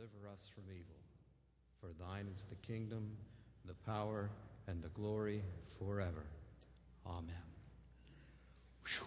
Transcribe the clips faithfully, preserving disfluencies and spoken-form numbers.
deliver us from evil. For thine is the kingdom, the power, and the glory forever. Amen. Whew.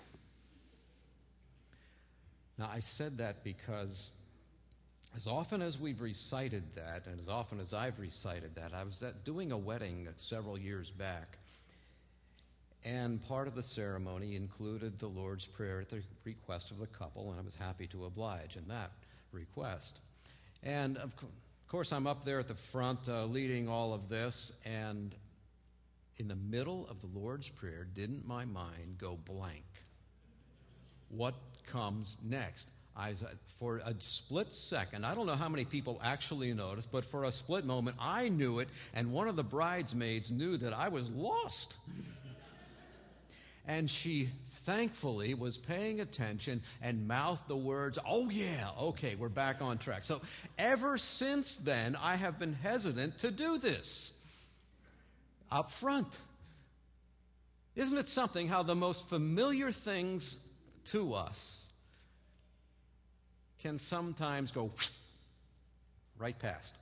Now, I said that because as often as we've recited that, and as often as I've recited that, I was at doing a wedding several years back, and part of the ceremony included the Lord's Prayer at the request of the couple, and I was happy to oblige in that request. And of course, I'm up there at the front uh, leading all of this, and in the middle of the Lord's Prayer, didn't my mind go blank? What comes next? I, for a split second, I don't know how many people actually noticed, but for a split moment, I knew it, and one of the bridesmaids knew that I was lost. And she thankfully was paying attention and mouthed the words, "Oh yeah, okay, we're back on track." So ever since then, I have been hesitant to do this up front. Isn't it something how the most familiar things to us can sometimes go right past?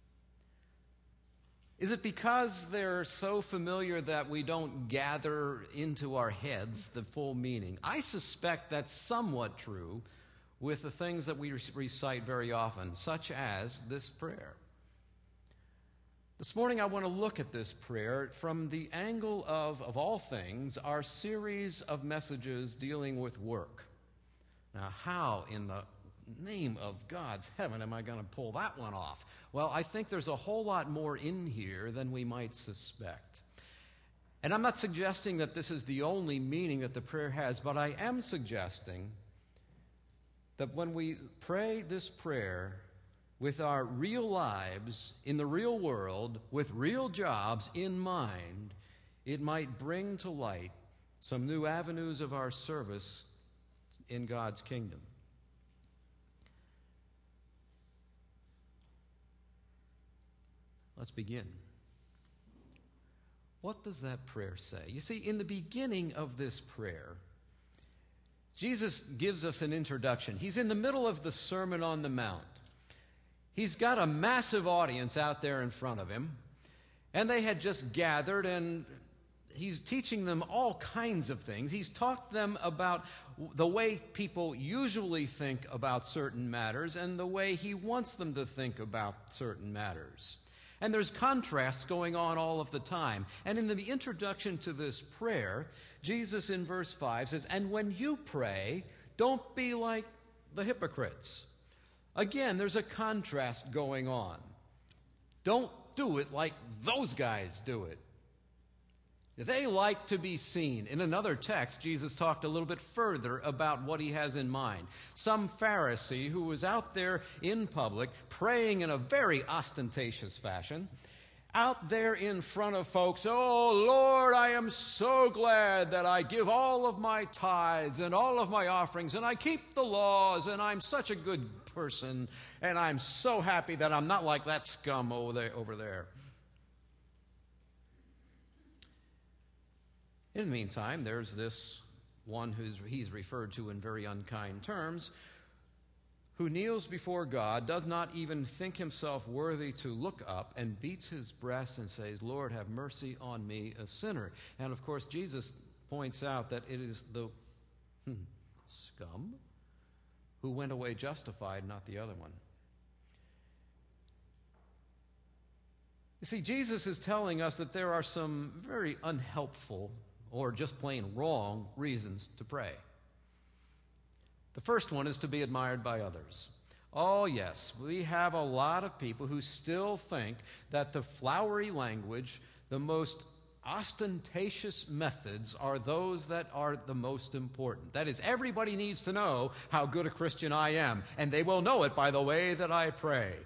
Is it because they're so familiar that we don't gather into our heads the full meaning? I suspect that's somewhat true with the things that we recite very often, such as this prayer. This morning I want to look at this prayer from the angle of, of all things, our series of messages dealing with work. Now, how in the name of God's heaven am I going to pull that one off? Well, I think there's a whole lot more in here than we might suspect. And I'm not suggesting that this is the only meaning that the prayer has, but I am suggesting that when we pray this prayer with our real lives in the real world, with real jobs in mind, it might bring to light some new avenues of our service in God's kingdom. Let's begin. What does that prayer say? You see, in the beginning of this prayer, Jesus gives us an introduction. He's in the middle of the Sermon on the Mount. He's got a massive audience out there in front of him, and they had just gathered, and he's teaching them all kinds of things. He's taught them about the way people usually think about certain matters and the way he wants them to think about certain matters. And there's contrasts going on all of the time. And in the introduction to this prayer, Jesus in verse five says, "And when you pray, don't be like the hypocrites." Again, there's a contrast going on. Don't do it like those guys do it. They like to be seen. In another text, Jesus talked a little bit further about what he has in mind. Some Pharisee who was out there in public praying in a very ostentatious fashion, out there in front of folks, "Oh, Lord, I am so glad that I give all of my tithes and all of my offerings, and I keep the laws, and I'm such a good person, and I'm so happy that I'm not like that scum over there." Over there. In the meantime, there's this one who's he's referred to in very unkind terms, who kneels before God, does not even think himself worthy to look up, and beats his breast and says, "Lord, have mercy on me, a sinner." And of course, Jesus points out that it is the hmm, scum who went away justified, not the other one. You see, Jesus is telling us that there are some very unhelpful or just plain wrong reasons to pray. The first one is to be admired by others. Oh, yes, we have a lot of people who still think that the flowery language, the most ostentatious methods are those that are the most important. That is, everybody needs to know how good a Christian I am, and they will know it by the way that I pray.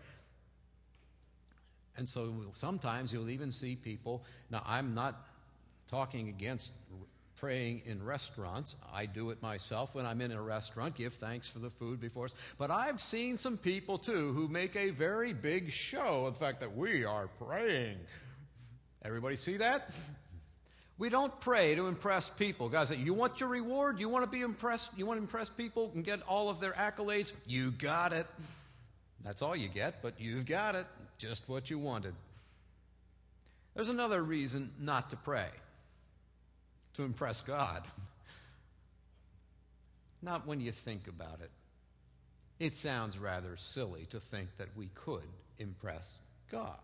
And so sometimes you'll even see people, now I'm not talking against praying in restaurants. I do it myself when I'm in a restaurant, give thanks for the food before us. But I've seen some people too who make a very big show of the fact that we are praying. Everybody see that? We don't pray to impress people. Guys, you want your reward? You want to be impressed? You want to impress people and get all of their accolades? You got it. That's all you get, but you've got it, just what you wanted. There's another reason not to pray: to impress God. Not when you think about it. It sounds rather silly to think that we could impress God.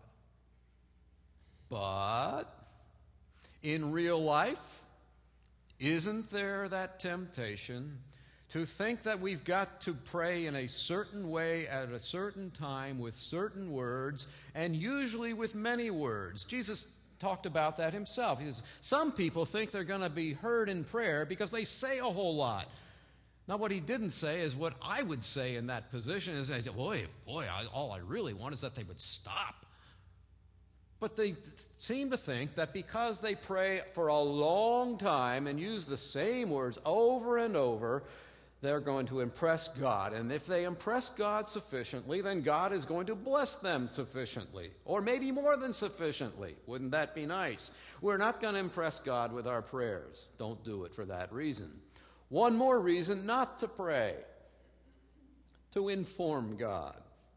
But in real life, isn't there that temptation to think that we've got to pray in a certain way at a certain time with certain words, and usually with many words? Jesus talked about that himself. He says, some people think they're going to be heard in prayer because they say a whole lot. Now, what he didn't say is what I would say in that position is, boy, boy, I, all I really want is that they would stop. But they th- seem to think that because they pray for a long time and use the same words over and over, they're going to impress God. And if they impress God sufficiently, then God is going to bless them sufficiently, or maybe more than sufficiently. Wouldn't that be nice? We're not going to impress God with our prayers. Don't do it for that reason. One more reason not to pray: to inform God.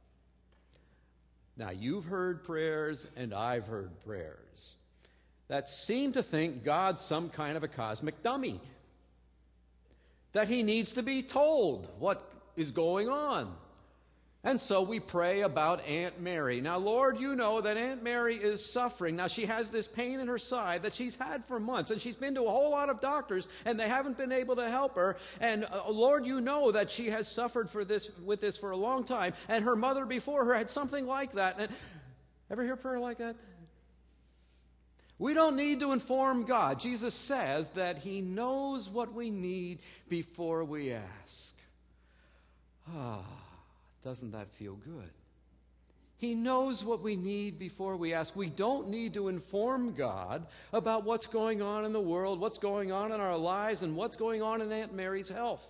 Now, you've heard prayers and I've heard prayers that seem to think God's some kind of a cosmic dummy, that he needs to be told what is going on. And so we pray about Aunt Mary. Now, Lord, you know that Aunt Mary is suffering. Now, she has this pain in her side that she's had for months, and she's been to a whole lot of doctors, and they haven't been able to help her. And, uh, Lord, you know that she has suffered for this with this for a long time, and her mother before her had something like that. And ever hear prayer like that? We don't need to inform God. Jesus says that he knows what we need before we ask. Ah. Doesn't that feel good? He knows what we need before we ask. We don't need to inform God about what's going on in the world, what's going on in our lives, and what's going on in Aunt Mary's health.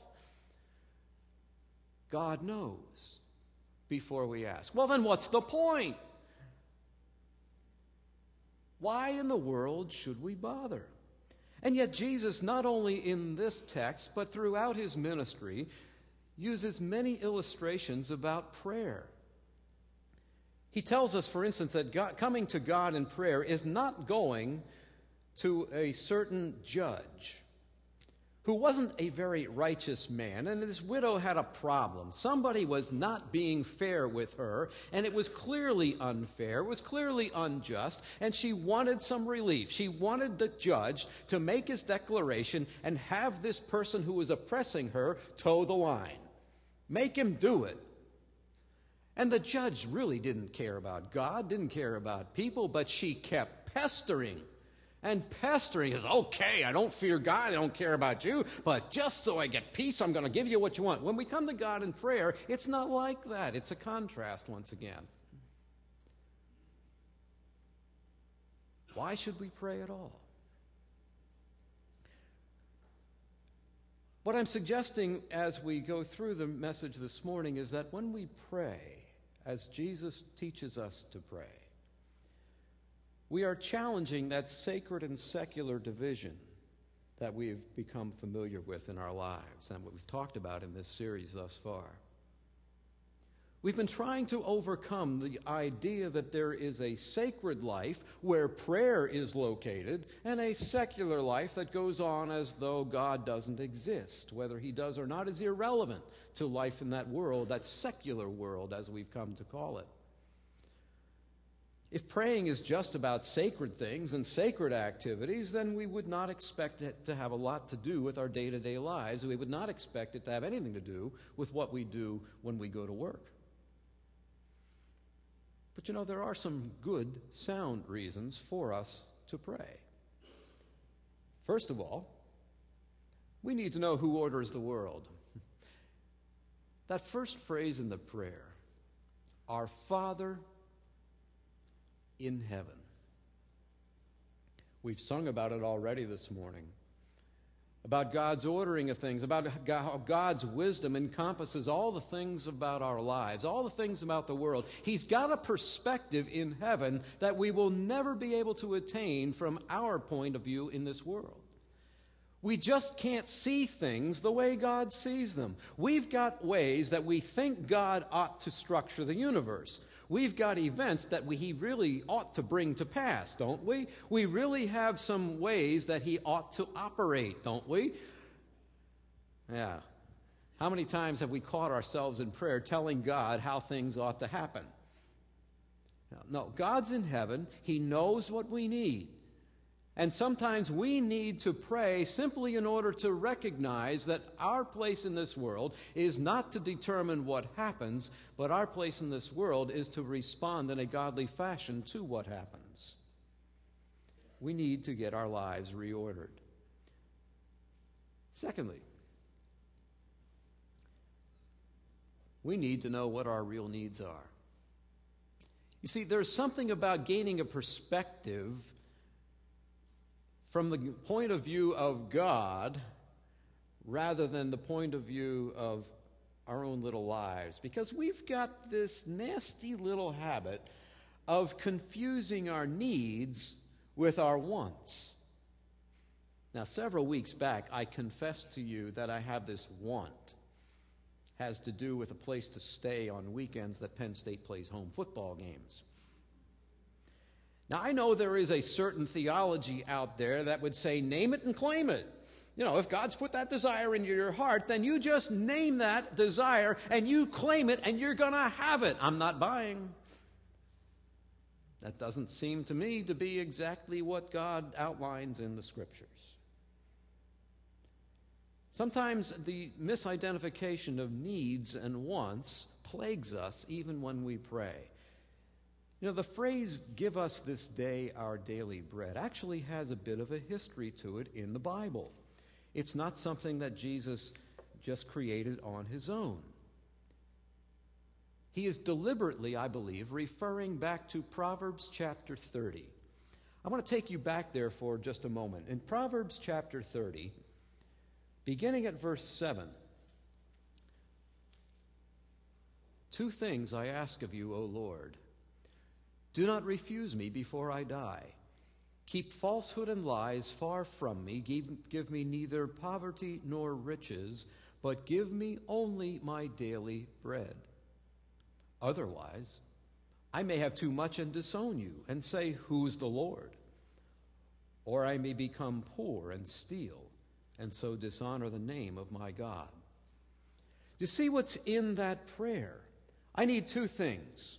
God knows before we ask. Well, then what's the point? Why in the world should we bother? And yet Jesus, not only in this text, but throughout his ministry, uses many illustrations about prayer. He tells us, for instance, that God, coming to God in prayer is not going to a certain judge who wasn't a very righteous man, and this widow had a problem. Somebody was not being fair with her, and it was clearly unfair, it was clearly unjust, and she wanted some relief. She wanted the judge to make his declaration and have this person who was oppressing her toe the line. Make him do it. And the judge really didn't care about God, didn't care about people, but she kept pestering and pestering. He says, okay, I don't fear God, I don't care about you, but just so I get peace, I'm going to give you what you want. When we come to God in prayer, it's not like that. It's a contrast once again. Why should we pray at all? What I'm suggesting as we go through the message this morning is that when we pray, as Jesus teaches us to pray, we are challenging that sacred and secular division that we've become familiar with in our lives and what we've talked about in this series thus far. We've been trying to overcome the idea that there is a sacred life where prayer is located and a secular life that goes on as though God doesn't exist. Whether he does or not is irrelevant to life in that world, that secular world as we've come to call it. If praying is just about sacred things and sacred activities, then we would not expect it to have a lot to do with our day-to-day lives. We would not expect it to have anything to do with what we do when we go to work. But you know, there are some good, sound reasons for us to pray. First of all, we need to know who orders the world. That first phrase in the prayer, our Father in heaven. We've sung about it already this morning, about God's ordering of things, about how God's wisdom encompasses all the things about our lives, all the things about the world. He's got a perspective in heaven that we will never be able to attain from our point of view in this world. We just can't see things the way God sees them. We've got ways that we think God ought to structure the universe. We've got events that we, he really ought to bring to pass, don't we? We really have some ways that he ought to operate, don't we? Yeah. How many times have we caught ourselves in prayer telling God how things ought to happen? No, God's in heaven. He knows what we need. And sometimes we need to pray simply in order to recognize that our place in this world is not to determine what happens, but our place in this world is to respond in a godly fashion to what happens. We need to get our lives reordered. Secondly, we need to know what our real needs are. You see, there's something about gaining a perspective from the point of view of God rather than the point of view of our own little lives. Because we've got this nasty little habit of confusing our needs with our wants. Now, several weeks back, I confessed to you that I have this want. It has to do with a place to stay on weekends that Penn State plays home football games. Now, I know there is a certain theology out there that would say, name it and claim it. You know, if God's put that desire in your heart, then you just name that desire and you claim it and you're going to have it. I'm not buying. That doesn't seem to me to be exactly what God outlines in the Scriptures. Sometimes the misidentification of needs and wants plagues us even when we pray. You know, the phrase, give us this day our daily bread, actually has a bit of a history to it in the Bible. It's not something that Jesus just created on his own. He is deliberately, I believe, referring back to Proverbs chapter thirty. I want to take you back there for just a moment. In Proverbs chapter thirty, beginning at verse seven, two things I ask of you, O Lord. Do not refuse me before I die. Keep falsehood and lies far from me. Give, give me neither poverty nor riches, but give me only my daily bread. Otherwise, I may have too much and disown you and say, who's the Lord? Or I may become poor and steal and so dishonor the name of my God. You see what's in that prayer? I need two things.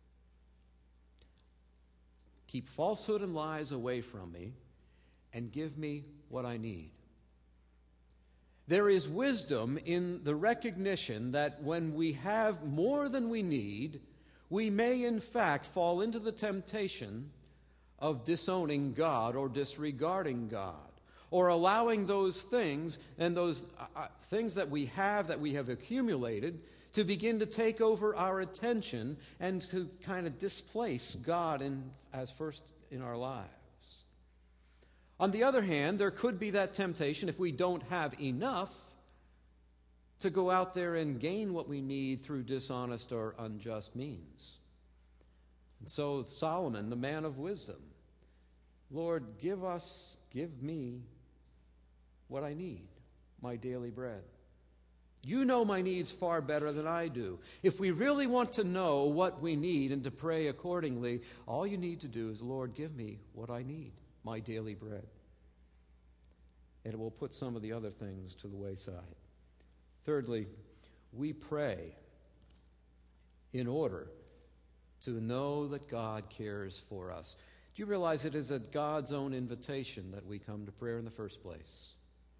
Keep falsehood and lies away from me, and give me what I need. There is wisdom in the recognition that when we have more than we need, we may in fact fall into the temptation of disowning God or disregarding God, or allowing those things and those uh, things that we have, that we have accumulated, to begin to take over our attention and to kind of displace God in, as first in our lives. On the other hand, there could be that temptation, if we don't have enough, to go out there and gain what we need through dishonest or unjust means. And so Solomon, the man of wisdom, Lord, give us, give me what I need, my daily bread. You know my needs far better than I do. If we really want to know what we need and to pray accordingly, all you need to do is, Lord, give me what I need, my daily bread. And it will put some of the other things to the wayside. Thirdly, we pray in order to know that God cares for us. Do you realize it is at God's own invitation that we come to prayer in the first place?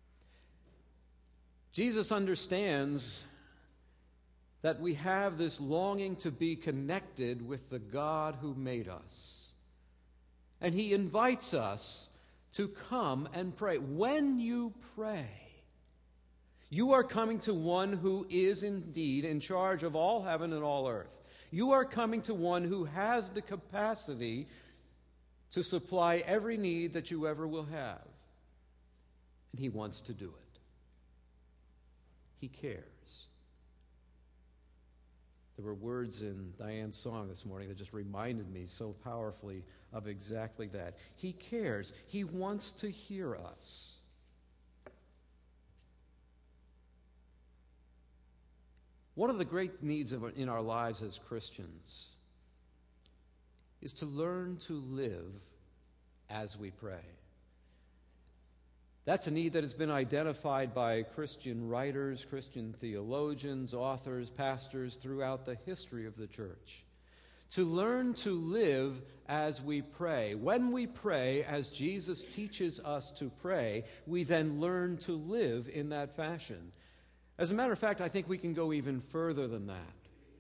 Jesus understands that we have this longing to be connected with the God who made us. And he invites us to come and pray. When you pray, you are coming to one who is indeed in charge of all heaven and all earth. You are coming to one who has the capacity to supply every need that you ever will have. And he wants to do it. He cares. There were words in Diane's song this morning that just reminded me so powerfully of exactly that. He cares. He wants to hear us. One of the great needs of, in our lives as Christians is to learn to live as we pray. That's a need that has been identified by Christian writers, Christian theologians, authors, pastors throughout the history of the church. To learn to live as we pray. When we pray as Jesus teaches us to pray, we then learn to live in that fashion. As a matter of fact, I think we can go even further than that.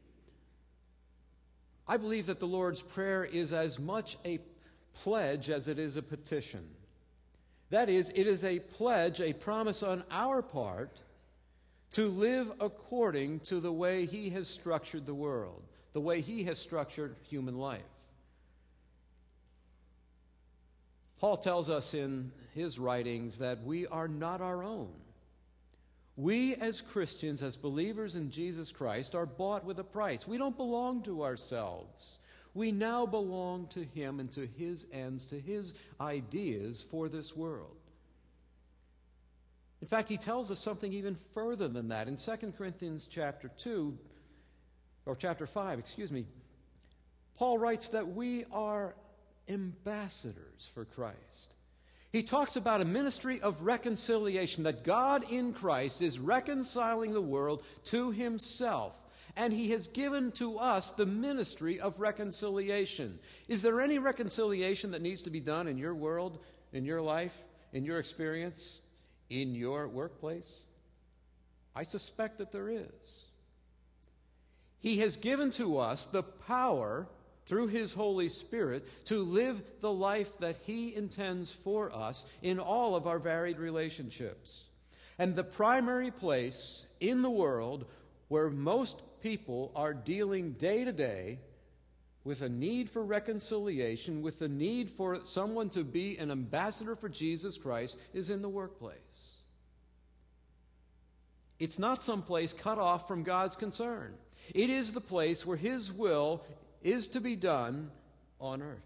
I believe that the Lord's Prayer is as much a pledge as it is a petition. That is, it is a pledge, a promise on our part to live according to the way He has structured the world, the way He has structured human life. Paul tells us in his writings that we are not our own. We as Christians, as believers in Jesus Christ, are bought with a price. We don't belong to ourselves. We now belong to Him and to His ends, to His ideas for this world. In fact, he tells us something even further than that. In Second Corinthians chapter two, or chapter five, excuse me, Paul writes that we are ambassadors for Christ. He talks about a ministry of reconciliation, that God in Christ is reconciling the world to Himself. And He has given to us the ministry of reconciliation. Is there any reconciliation that needs to be done in your world, in your life, in your experience, in your workplace? I suspect that there is. He has given to us the power, through His Holy Spirit, to live the life that He intends for us in all of our varied relationships. And the primary place in the world where most people are dealing day to day with a need for reconciliation, with the need for someone to be an ambassador for Jesus Christ, is in the workplace. It's not some place cut off from God's concern. It is the place where His will is to be done on earth.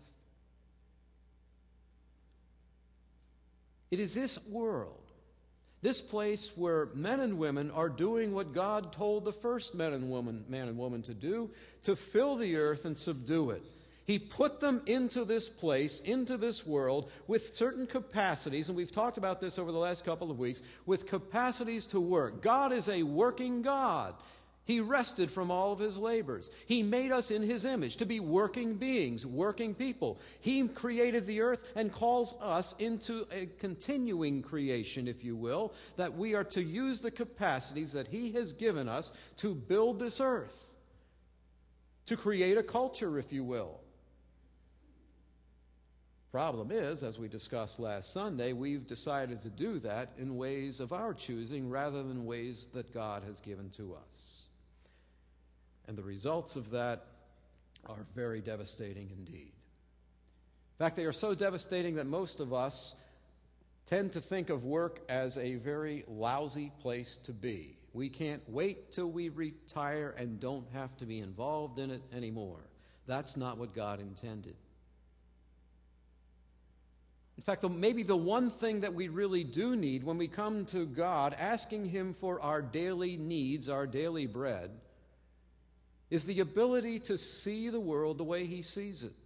It is this world, this place where men and women are doing what God told the first men and woman, man and woman to do, to fill the earth and subdue it. He put them into this place, into this world, with certain capacities, and we've talked about this over the last couple of weeks, with capacities to work. God is a working God. He rested from all of His labors. He made us in His image to be working beings, working people. He created the earth and calls us into a continuing creation, if you will, that we are to use the capacities that He has given us to build this earth, to create a culture, if you will. Problem is, as we discussed last Sunday, we've decided to do that in ways of our choosing rather than ways that God has given to us. And the results of that are very devastating indeed. In fact, they are so devastating that most of us tend to think of work as a very lousy place to be. We can't wait till we retire and don't have to be involved in it anymore. That's not what God intended. In fact, the, maybe the one thing that we really do need when we come to God, asking Him for our daily needs, our daily bread, is the ability to see the world the way He sees it.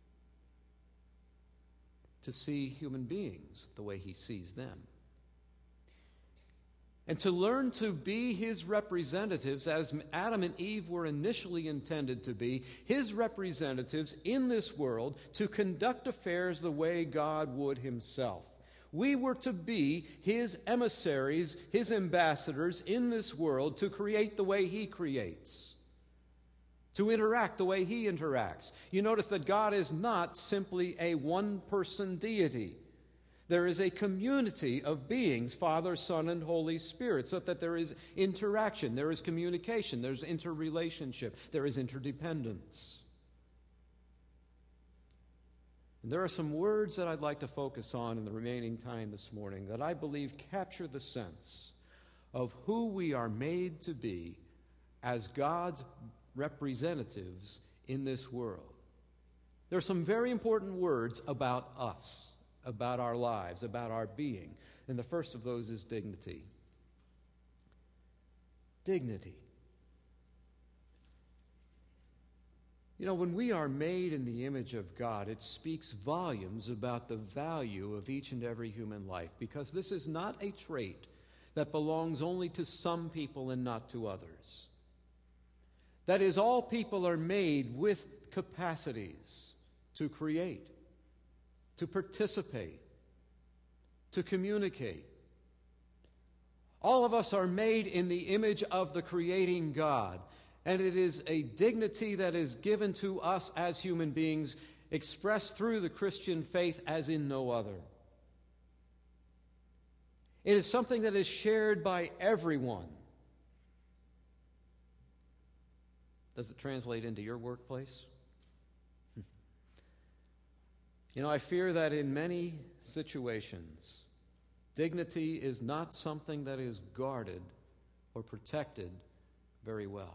To see human beings the way He sees them. And to learn to be His representatives, as Adam and Eve were initially intended to be, His representatives in this world, to conduct affairs the way God would Himself. We were to be His emissaries, His ambassadors in this world, to create the way He creates. To interact the way He interacts. You notice that God is not simply a one-person deity. There is a community of beings, Father, Son, and Holy Spirit, so that there is interaction, there is communication, there's interrelationship, there is interdependence. And there are some words that I'd like to focus on in the remaining time this morning that I believe capture the sense of who we are made to be as God's representatives in this world. There are some very important words about us, about our lives, about our being. And the first of those is dignity. Dignity. You know, when we are made in the image of God, it speaks volumes about the value of each and every human life, because this is not a trait that belongs only to some people and not to others. That is, all people are made with capacities to create, to participate, to communicate. All of us are made in the image of the creating God, and it is a dignity that is given to us as human beings, expressed through the Christian faith as in no other. It is something that is shared by everyone. Does it translate into your workplace? You know, I fear that in many situations, dignity is not something that is guarded or protected very well.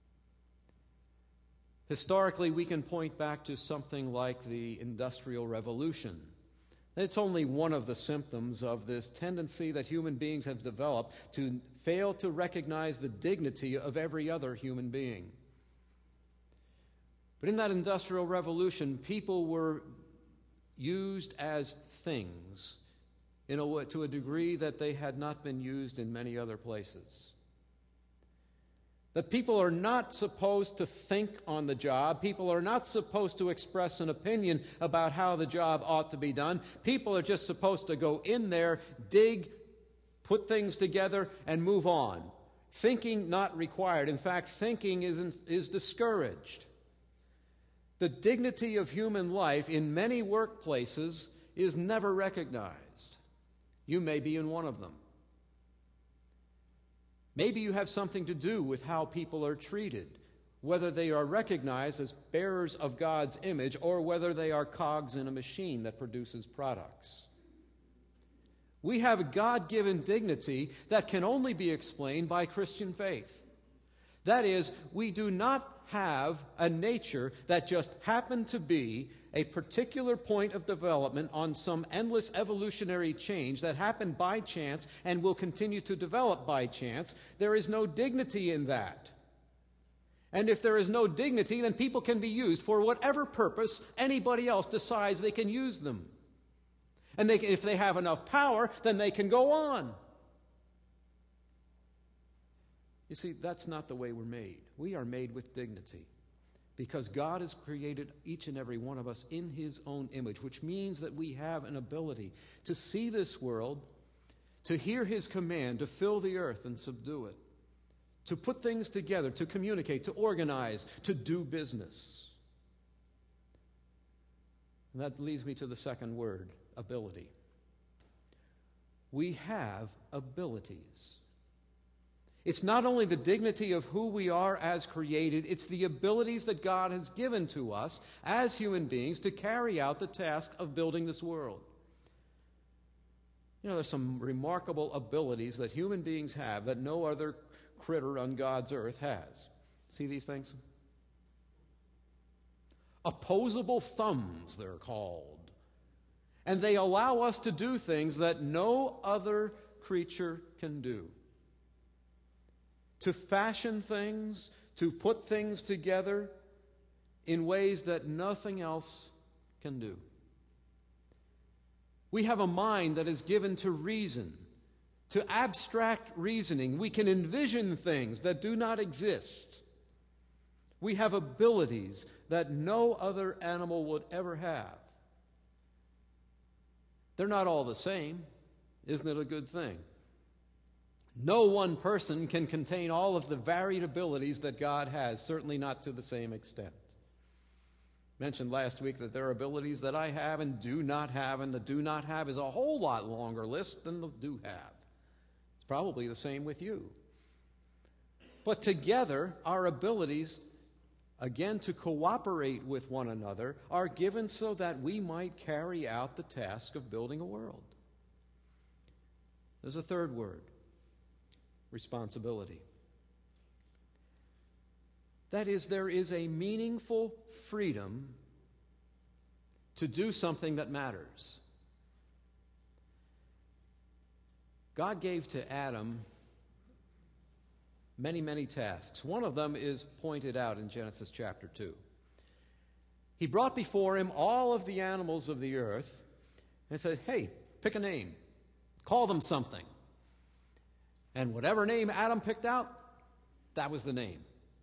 Historically, we can point back to something like the Industrial Revolution. It's only one of the symptoms of this tendency that human beings have developed to fail to recognize the dignity of every other human being. But in that Industrial Revolution, people were used as things in a, to a degree that they had not been used in many other places. That people are not supposed to think on the job. People are not supposed to express an opinion about how the job ought to be done. People are just supposed to go in there, dig, put things together, and move on. Thinking not required. In fact, thinking is, is discouraged. The dignity of human life in many workplaces is never recognized. You may be in one of them. Maybe you have something to do with how people are treated, whether they are recognized as bearers of God's image or whether they are cogs in a machine that produces products. We have a God-given dignity that can only be explained by Christian faith. That is, we do not have a nature that just happened to be a particular point of development on some endless evolutionary change that happened by chance and will continue to develop by chance. There is no dignity in that. And if there is no dignity, then people can be used for whatever purpose anybody else decides they can use them. And they can, if they have enough power, then they can go on. You see, that's not the way we're made. We are made with dignity because God has created each and every one of us in His own image, which means that we have an ability to see this world, to hear His command, to fill the earth and subdue it, to put things together, to communicate, to organize, to do business. And that leads me to the second word, ability. We have abilities. It's not only the dignity of who we are as created, it's the abilities that God has given to us as human beings to carry out the task of building this world. You know, there's some remarkable abilities that human beings have that no other critter on God's earth has. See these things? Opposable thumbs, they're called. And they allow us to do things that no other creature can do. To fashion things, to put things together in ways that nothing else can do. We have a mind that is given to reason, to abstract reasoning. We can envision things that do not exist. We have abilities that no other animal would ever have. They're not all the same. Isn't it a good thing? No one person can contain all of the varied abilities that God has, certainly not to the same extent. Mentioned last week that there are abilities that I have and do not have, and the do not have is a whole lot longer list than the do have. It's probably the same with you. But together, our abilities, again, to cooperate with one another, are given so that we might carry out the task of building a world. There's a third word. Responsibility. That is, there is a meaningful freedom to do something that matters. God gave to Adam many, many tasks. One of them is pointed out in Genesis chapter two. He brought before him all of the animals of the earth and said, hey, pick a name. Call them something. And whatever name Adam picked out, that was the name.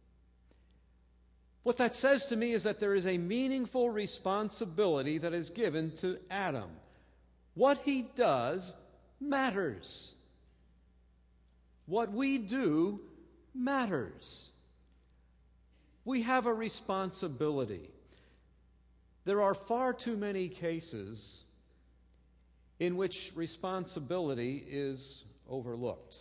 What that says to me is that there is a meaningful responsibility that is given to Adam. What he does matters. What we do matters. We have a responsibility. There are far too many cases in which responsibility is overlooked,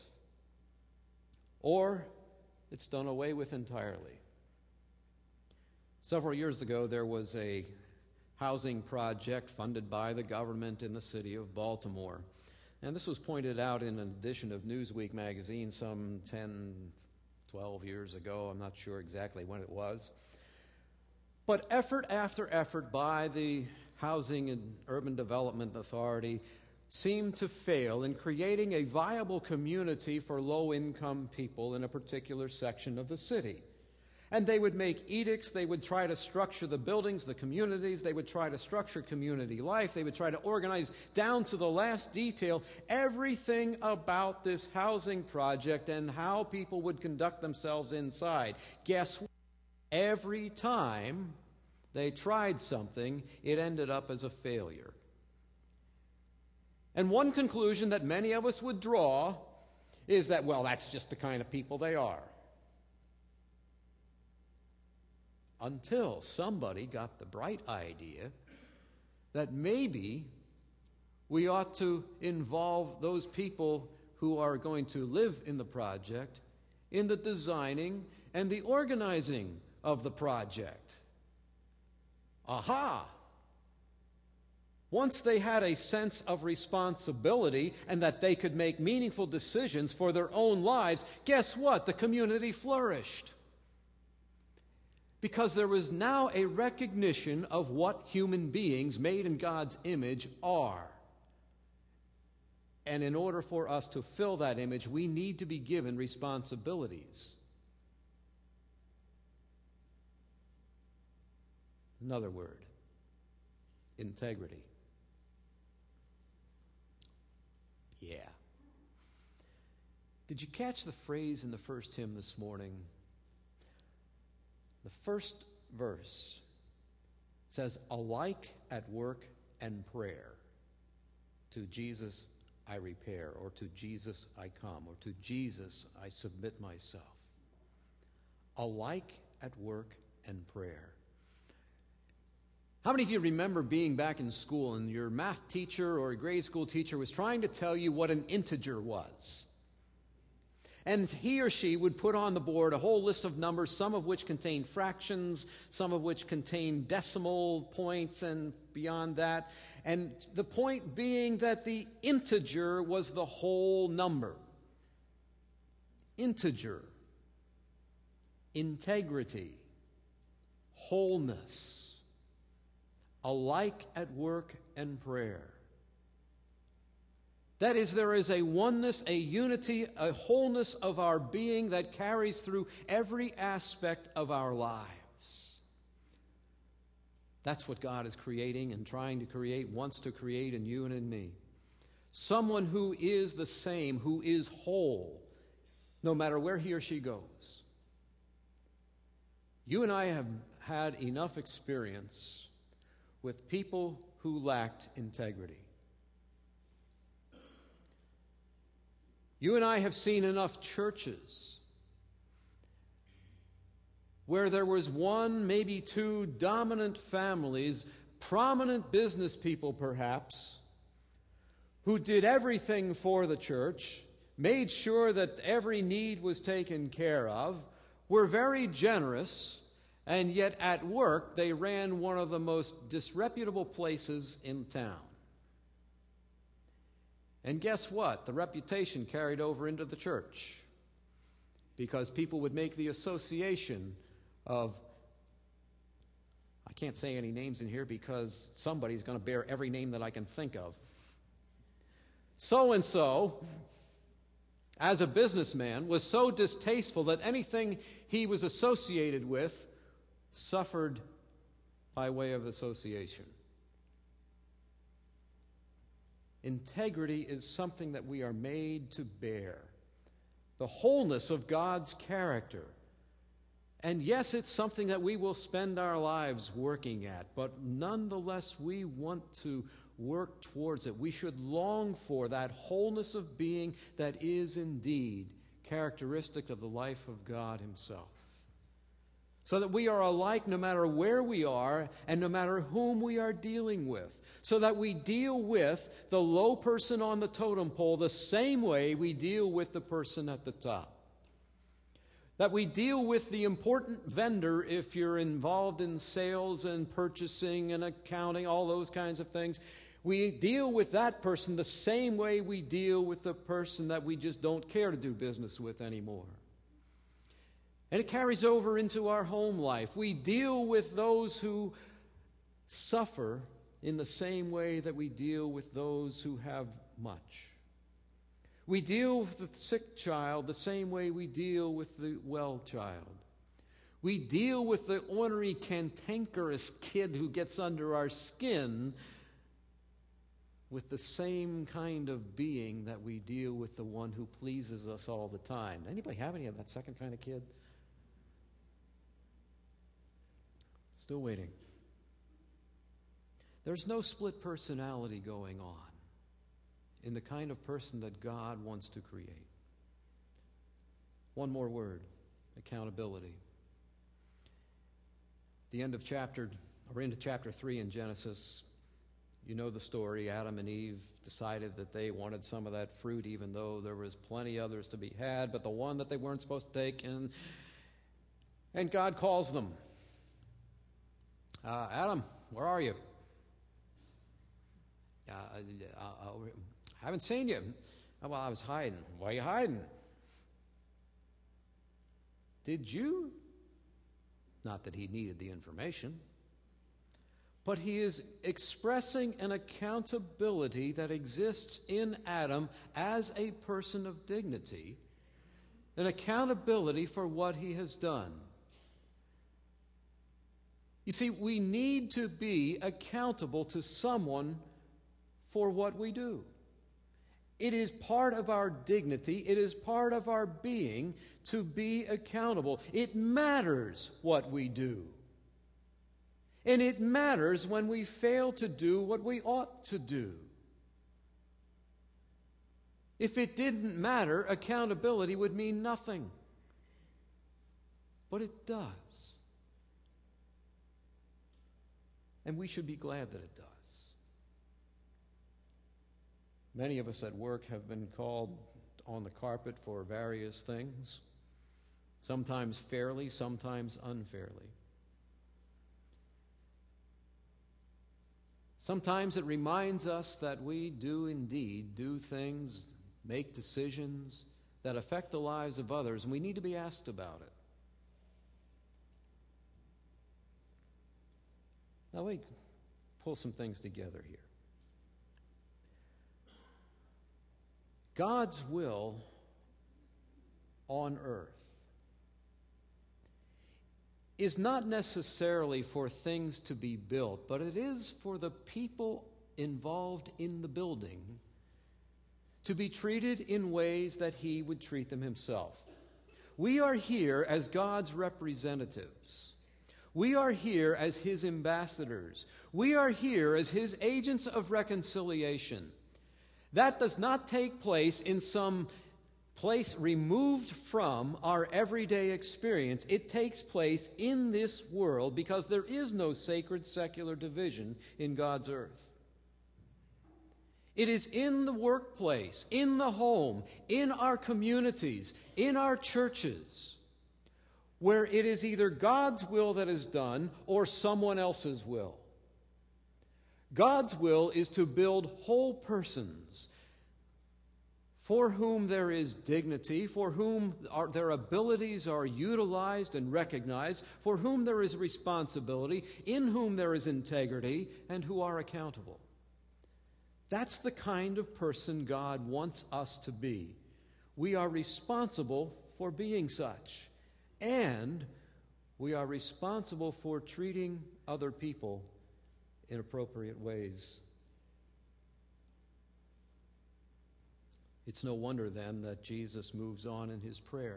or it's done away with entirely. Several years ago, there was a housing project funded by the government in the city of Baltimore. And this was pointed out in an edition of Newsweek magazine some ten, twelve years ago. I'm not sure exactly when it was. But effort after effort by the Housing and Urban Development Authority seemed to fail in creating a viable community for low-income people in a particular section of the city. And they would make edicts, they would try to structure the buildings, the communities, they would try to structure community life, they would try to organize down to the last detail everything about this housing project and how people would conduct themselves inside. Guess what? Every time they tried something, it ended up as a failure. And one conclusion that many of us would draw is that, well, that's just the kind of people they are. Until somebody got the bright idea that maybe we ought to involve those people who are going to live in the project in the designing and the organizing of the project. Aha! Once they had a sense of responsibility and that they could make meaningful decisions for their own lives, guess what? The community flourished. Because there was now a recognition of what human beings made in God's image are. And in order for us to fill that image, we need to be given responsibilities. Another word, integrity. Yeah. Did you catch the phrase in the first hymn this morning? The first verse says, alike at work and prayer, to Jesus I repair, or to Jesus I come, or to Jesus I submit myself. Alike at work and prayer. How many of you remember being back in school and your math teacher or a grade school teacher was trying to tell you what an integer was? And he or she would put on the board a whole list of numbers, some of which contained fractions, some of which contained decimal points and beyond that. And the point being that the integer was the whole number. Integer, integrity, wholeness, alike at work and prayer. That is, there is a oneness, a unity, a wholeness of our being that carries through every aspect of our lives. That's what God is creating and trying to create, wants to create in you and in me. Someone who is the same, who is whole, no matter where he or she goes. You and I have had enough experience with people who lacked integrity. You and I have seen enough churches where there was one, maybe two dominant families, prominent business people perhaps, who did everything for the church, made sure that every need was taken care of, were very generous, and yet at work they ran one of the most disreputable places in town. And guess what? The reputation carried over into the church because people would make the association of, I can't say any names in here because somebody's going to bear every name that I can think of. So-and-so, as a businessman, was so distasteful that anything he was associated with suffered by way of association. Integrity is something that we are made to bear. The wholeness of God's character. And yes, it's something that we will spend our lives working at, but nonetheless we want to work towards it. We should long for that wholeness of being that is indeed characteristic of the life of God Himself. So that we are alike no matter where we are and no matter whom we are dealing with. So that we deal with the low person on the totem pole the same way we deal with the person at the top. That we deal with the important vendor if you're involved in sales and purchasing and accounting, all those kinds of things. We deal with that person the same way we deal with the person that we just don't care to do business with anymore. And it carries over into our home life. We deal with those who suffer in the same way that we deal with those who have much. We deal with the sick child the same way we deal with the well child. We deal with the ornery, cantankerous kid who gets under our skin with the same kind of being that we deal with the one who pleases us all the time. Anybody have any of that second kind of kid? Still waiting. There's no split personality going on in the kind of person that God wants to create. One more word, accountability. The end of chapter, or into chapter three in Genesis, you know the story. Adam and Eve decided that they wanted some of that fruit, even though there was plenty others to be had, but the one that they weren't supposed to take, and, and God calls them. Uh, Adam, where are you? Uh, uh, uh, I haven't seen you. Oh, well, I was hiding. Why are you hiding? Did you? Not that he needed the information. But he is expressing an accountability that exists in Adam as a person of dignity, an accountability for what he has done. You see, we need to be accountable to someone for what we do. It is part of our dignity, it is part of our being to be accountable. It matters what we do. And it matters when we fail to do what we ought to do. If it didn't matter, accountability would mean nothing. But it does. And we should be glad that it does. Many of us at work have been called on the carpet for various things, sometimes fairly, sometimes unfairly. Sometimes it reminds us that we do indeed do things, make decisions that affect the lives of others, and we need to be asked about it. Now let me pull some things together here. God's will on earth is not necessarily for things to be built, but it is for the people involved in the building to be treated in ways that He would treat them Himself. We are here as God's representatives. We are here as His ambassadors. We are here as His agents of reconciliation. That does not take place in some place removed from our everyday experience. It takes place in this world because there is no sacred secular division in God's earth. It is in the workplace, in the home, in our communities, in our churches, where it is either God's will that is done or someone else's will. God's will is to build whole persons for whom there is dignity, for whom our, their abilities are utilized and recognized, for whom there is responsibility, in whom there is integrity, and who are accountable. That's the kind of person God wants us to be. We are responsible for being such, and we are responsible for treating other people in appropriate ways. It's no wonder then that Jesus moves on in his prayer.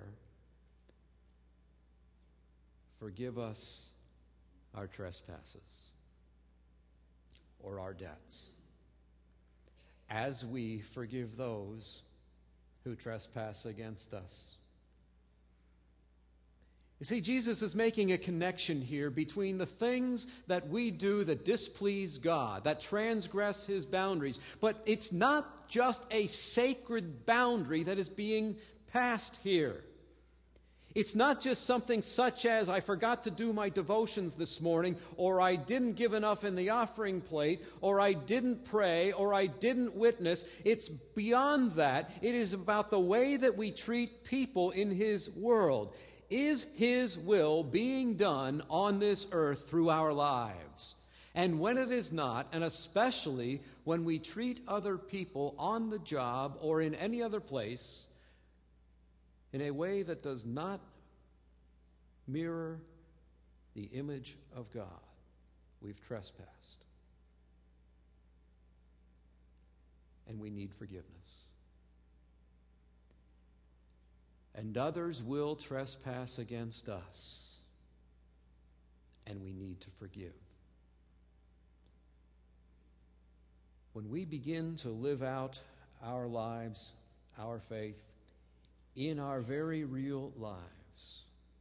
Forgive us our trespasses or our debts, as we forgive those who trespass against us. You see, Jesus is making a connection here between the things that we do that displease God, that transgress his boundaries. But it's not just a sacred boundary that is being passed here. It's not just something such as, I forgot to do my devotions this morning, or I didn't give enough in the offering plate, or I didn't pray, or I didn't witness. It's beyond that. It is about the way that we treat people in his world. Is his will being done on this earth through our lives? And when it is not, and especially when we treat other people on the job or in any other place in a way that does not mirror the image of God, we've trespassed. And we need forgiveness. And others will trespass against us, and we need to forgive. When we begin to live out our lives, our faith, in our very real lives,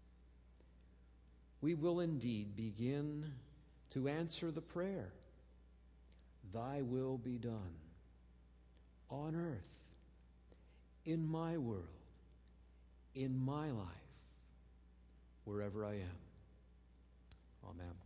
we will indeed begin to answer the prayer, Thy will be done on earth, in my world, in my life, wherever I am. Amen.